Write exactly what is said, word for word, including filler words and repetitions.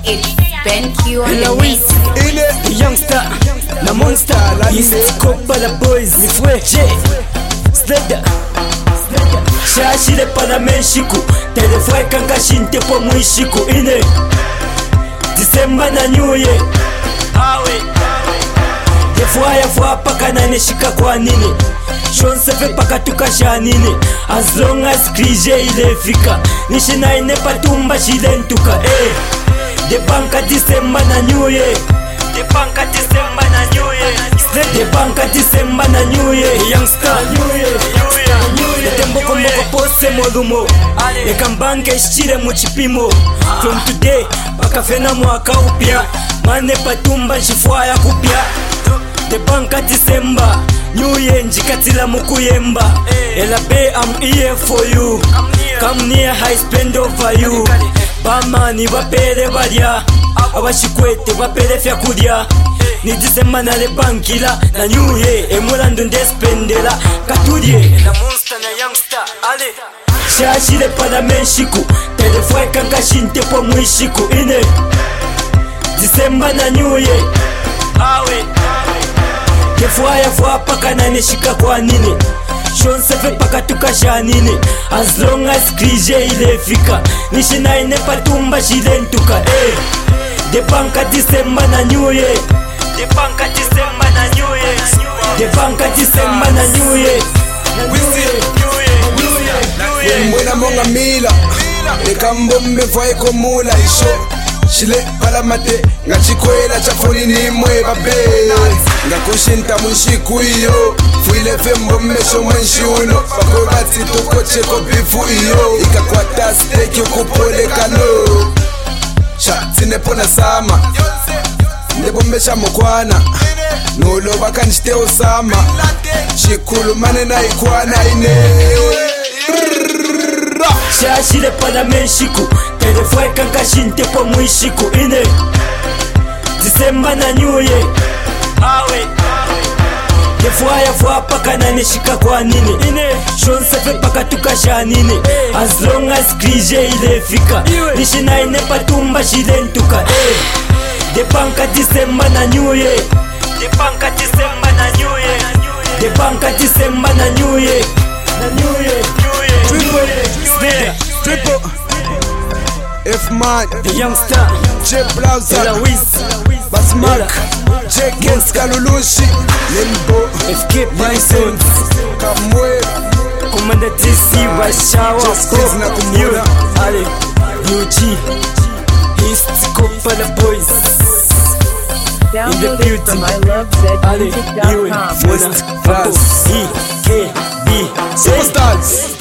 It's Ben Q on the Lewis, mix. Youngster, na Monster, East Copa la Boys, ni fue J, Sleda, Shashile para Mexico, telefue kankashinte po muishiku ine, December na New Year, awe, defua ya fua paka na neshika kwa nini, shonsefe paka tukasha nini, as long as krije ile fika, nishina ine patumba shilentuka, eh. The bank at December na New Year. The bank at December na New Year. The bank at December na New Year. Youngster New Year. New Year. The mboko mboko pose molumo. The kambange shire muchipimo. From today paka fena mwaka upya. Mane patumba shifwaya kupya. The bank at December New Year njikatila mukuyemba. Elabe I'm here for you. Come near I spend over you. Bamani bapere barya abashikwete bapere fya kurya ni December na le bankila na New Year emulando ndespendela katulye na Monster na Youngster ale shashile para Mexico telefue kankashinte po muishiku ine December na New Year awe defua ya fua paka na neshika kwa nini shonsefe paka tukasha nini as long as krije ile fika nishina ine patumba shilentuka eh the bank at December na New Year the bank at December na New Year the bank at December na New Year Mwena monga mila Ekambombe fwa ekomula isho Shile palamate nga chikwela chafoni ni mwe babe nga kushinta munshiku iyo fuile fembo mmesho mwenshi uno bako bati tukoche ko bifu iyo ikakwata steki ukupole kano shatine pona sama ndebo mmesha mokwana nulo baka nishite osama shikulu mane na ikwana ine shashile para Mexico telefue kankashinte po muishiku ine December na New Year awe defua ya fua paka na neshika kwa nini ine shonsefe paka tukasha nini as long as krije ile fika nishina ine patumba shilentuka eh the bank at December na New Year the bank at December na New Year the bank at December na New Year na New Year triple triple F-Man, the Youngster, J Blazer, Lewis, Basmark, J Kens Kalulushi, Limbo, F K Bison, Kamwe, Commander T C Washawa, Justice na Kumura, Ale, U G, East Copa la Boys, in the Download it from I love zed Ale, music dot you, com. First Class, E, K, B, Superstars.